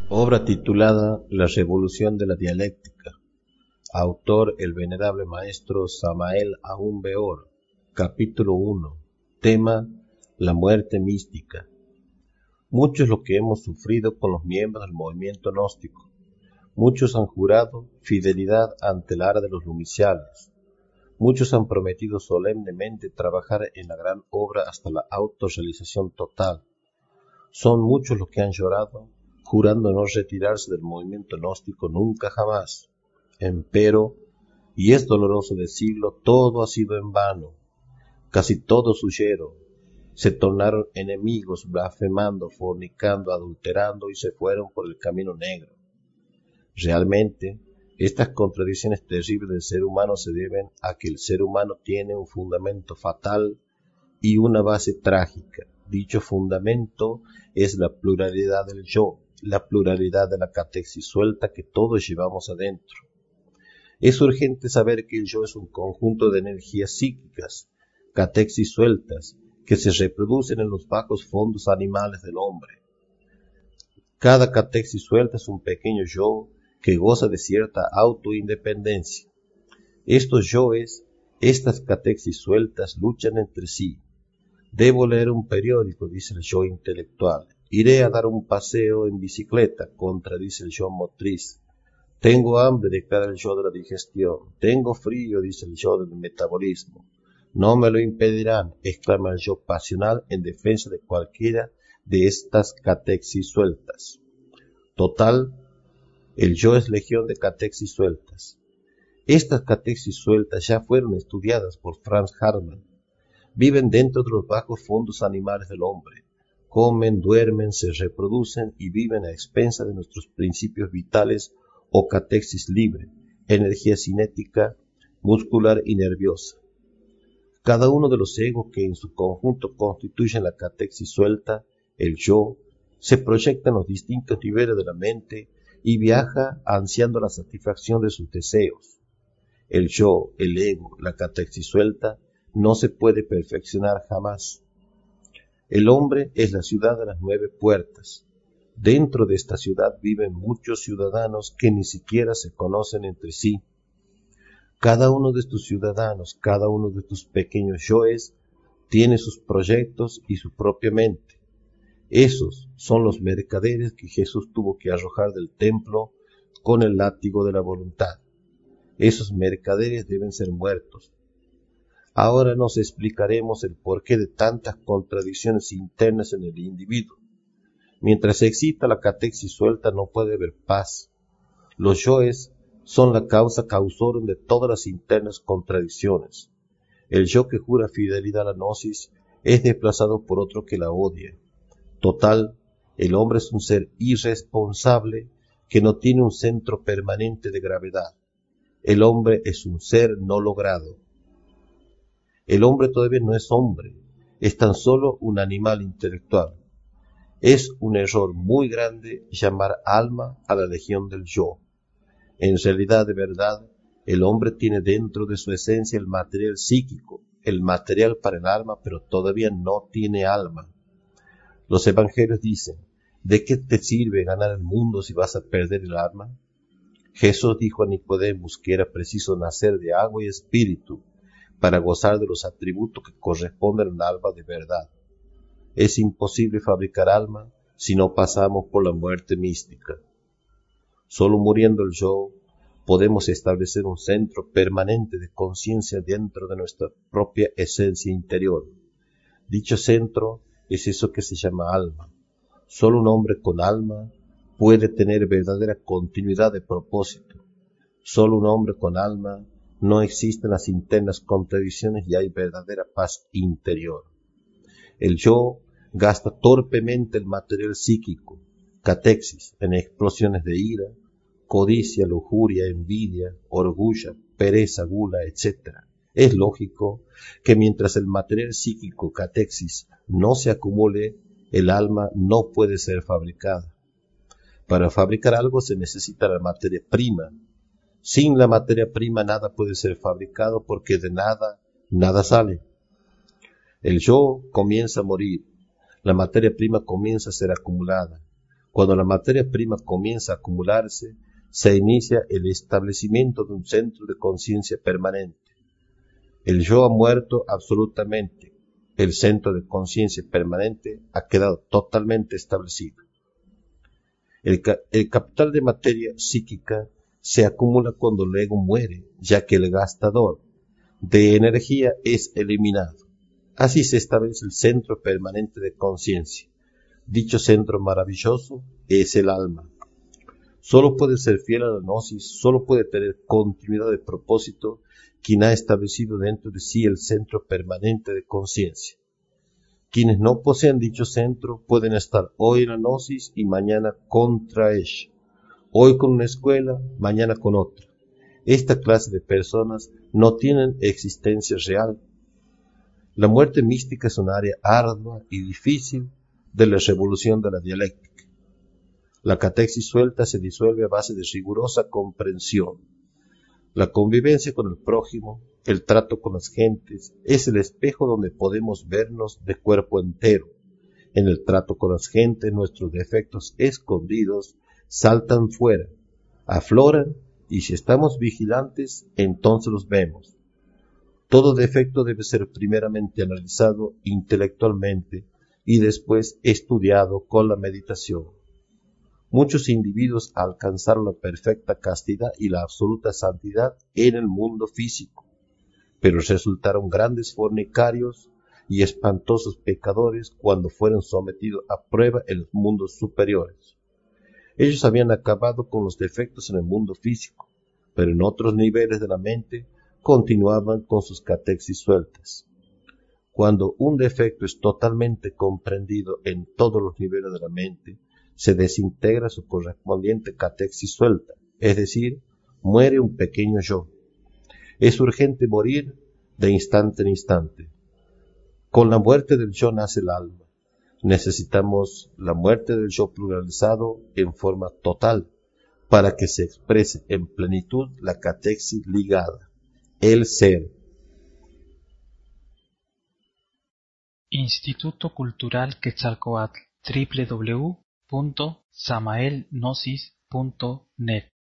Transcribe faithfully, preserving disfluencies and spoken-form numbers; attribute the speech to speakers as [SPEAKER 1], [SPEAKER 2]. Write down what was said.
[SPEAKER 1] Obra titulada La Revolución de la Dialéctica. Autor el venerable maestro Samael Aun Weor. Capítulo uno. Tema: la muerte mística. Mucho es lo que hemos sufrido con los miembros del movimiento gnóstico. Muchos han jurado fidelidad ante el ara de los lumiciales. Muchos han prometido solemnemente trabajar en la gran obra hasta la autorrealización total. Son muchos los que han llorado, jurando no retirarse del movimiento gnóstico nunca jamás. Empero, y es doloroso decirlo, todo ha sido en vano. Casi todos huyeron, se tornaron enemigos, blasfemando, fornicando, adulterando y se fueron por el camino negro. Realmente, estas contradicciones terribles del ser humano se deben a que el ser humano tiene un fundamento fatal y una base trágica. Dicho fundamento es la pluralidad del yo, la pluralidad de la catexis suelta que todos llevamos adentro. Es urgente saber que el yo es un conjunto de energías psíquicas, catexis sueltas, que se reproducen en los bajos fondos animales del hombre. Cada catexis suelta es un pequeño yo que goza de cierta autoindependencia. Estos yoes, estas catexis sueltas, luchan entre sí. Debo leer un periódico, dice el yo intelectual. Iré a dar un paseo en bicicleta, contradice el yo motriz. Tengo hambre, declara el yo de la digestión. Tengo frío, dice el yo del metabolismo. No me lo impedirán, exclama el yo pasional en defensa de cualquiera de estas catexis sueltas. Total, el yo es legión de catexis sueltas. Estas catexis sueltas ya fueron estudiadas por Franz Hartmann. Viven dentro de los bajos fondos animales del hombre. Comen, duermen, se reproducen y viven a expensas de nuestros principios vitales o catexis libre, energía cinética, muscular y nerviosa. Cada uno de los egos que en su conjunto constituyen la catexis suelta, el yo, se proyecta en los distintos niveles de la mente y viaja ansiando la satisfacción de sus deseos. El yo, el ego, la catexis suelta, no se puede perfeccionar jamás. El hombre es la ciudad de las nueve puertas. Dentro de esta ciudad viven muchos ciudadanos que ni siquiera se conocen entre sí. Cada uno de estos ciudadanos, cada uno de estos pequeños yoes, tiene sus proyectos y su propia mente. Esos son los mercaderes que Jesús tuvo que arrojar del templo con el látigo de la voluntad. Esos mercaderes deben ser muertos. Ahora nos explicaremos el porqué de tantas contradicciones internas en el individuo. Mientras se excita la catexis suelta no puede haber paz. Los yoes son la causa causorum de todas las internas contradicciones. El yo que jura fidelidad a la gnosis es desplazado por otro que la odia. Total, el hombre es un ser irresponsable que no tiene un centro permanente de gravedad. El hombre es un ser no logrado. El hombre todavía no es hombre, es tan solo un animal intelectual. Es un error muy grande llamar alma a la legión del yo. En realidad, de verdad, el hombre tiene dentro de su esencia el material psíquico, el material para el alma, pero todavía no tiene alma. Los evangelios dicen, ¿de qué te sirve ganar el mundo si vas a perder el alma? Jesús dijo a Nicodemus que era preciso nacer de agua y espíritu para gozar de los atributos que corresponden al alma de verdad. Es imposible fabricar alma si no pasamos por la muerte mística. Solo muriendo el yo podemos establecer un centro permanente de conciencia dentro de nuestra propia esencia interior. Dicho centro es eso que se llama alma. Solo un hombre con alma puede tener verdadera continuidad de propósito. Solo un hombre con alma no existen las internas contradicciones y hay verdadera paz interior. El yo gasta torpemente el material psíquico, catexis, en explosiones de ira, codicia, lujuria, envidia, orgullo, pereza, gula, etcétera. Es lógico que mientras el material psíquico, catexis, no se acumule, el alma no puede ser fabricada. Para fabricar algo se necesita la materia prima. Sin la materia prima nada puede ser fabricado porque de nada, nada sale. El yo comienza a morir, la materia prima comienza a ser acumulada. Cuando la materia prima comienza a acumularse, se inicia el establecimiento de un centro de conciencia permanente. El yo ha muerto absolutamente. El centro de conciencia permanente ha quedado totalmente establecido. El, ca el capital de materia psíquica se acumula cuando el ego muere, ya que el gastador de energía es eliminado. Así se establece el centro permanente de conciencia. Dicho centro maravilloso es el alma. Solo puede ser fiel a la gnosis, solo puede tener continuidad de propósito quien ha establecido dentro de sí el centro permanente de conciencia. Quienes no poseen dicho centro pueden estar hoy en la gnosis y mañana contra ella, hoy con una escuela, mañana con otra. Esta clase de personas no tienen existencia real. La muerte mística es un área ardua y difícil de la revolución de la dialéctica. La catequesis suelta se disuelve a base de rigurosa comprensión. La convivencia con el prójimo, el trato con las gentes, es el espejo donde podemos vernos de cuerpo entero. En el trato con las gentes, nuestros defectos escondidos saltan fuera, afloran, y si estamos vigilantes, entonces los vemos. Todo defecto debe ser primeramente analizado intelectualmente y después estudiado con la meditación. Muchos individuos alcanzaron la perfecta castidad y la absoluta santidad en el mundo físico, pero resultaron grandes fornicarios y espantosos pecadores cuando fueron sometidos a prueba en los mundos superiores. Ellos habían acabado con los defectos en el mundo físico, pero en otros niveles de la mente continuaban con sus catequesis sueltas. Cuando un defecto es totalmente comprendido en todos los niveles de la mente, se desintegra su correspondiente catequesis suelta, es decir, muere un pequeño yo. Es urgente morir de instante en instante. Con la muerte del yo nace el alma. Necesitamos la muerte del yo pluralizado en forma total para que se exprese en plenitud la catequesis ligada, el ser.
[SPEAKER 2] Instituto Cultural Quetzalcóatl, doble u doble u doble u punto samael gnosis punto net